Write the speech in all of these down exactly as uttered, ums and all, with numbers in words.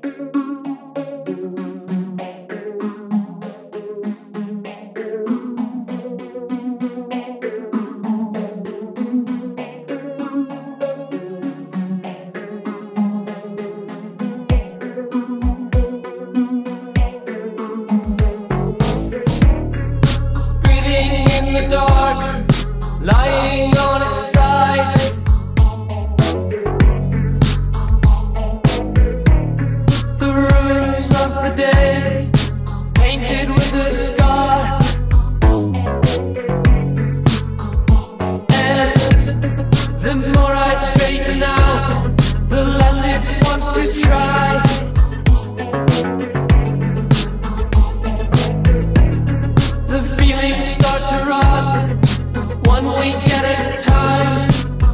In the dark, lying on its side, the ruins of the day, painted with a scar. And the more I straighten out, the less it wants to try. The feelings start to rot, one week at a time.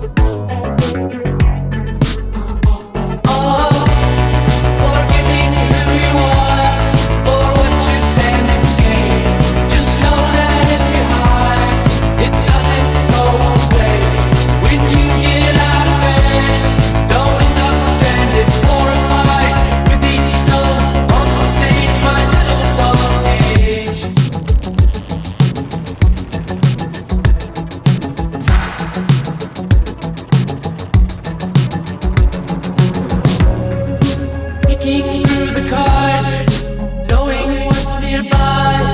Oh, forgiving who you are, for what you stand to gain. Just know that if you hide, it doesn't go away. When you get out of bed, don't end up stranded, horrified with each stone on the stage, my little dog cage. Peeking through the cards, knowing what's nearby.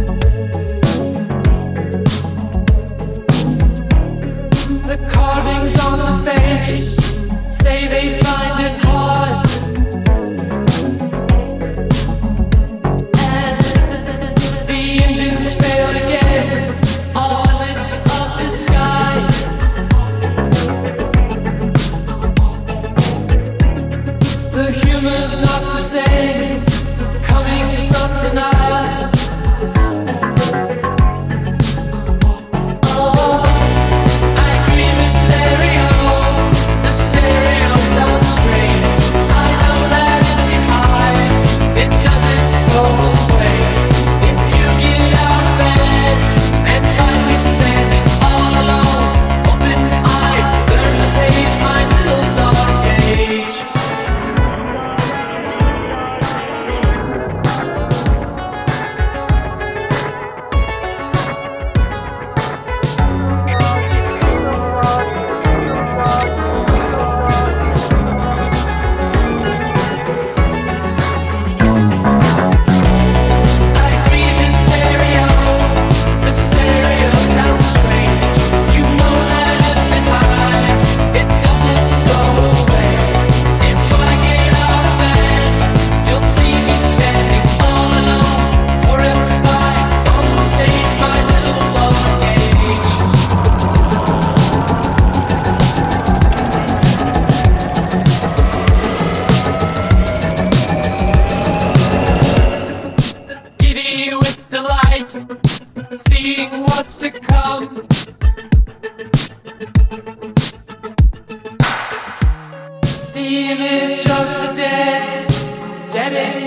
The carvings on the face say they find it hard. And the engines failed again, all limits of disguise. The humor's not the same, coming from denial. Oh, I grieve in stereo, the stereo sounds strange. I know that if you hide, it doesn't go away. If you get out of bed and find me standing all alone, open-eyed, turn the page, my little dog cage. With delight, seeing what's to come. The image of the dead, dead in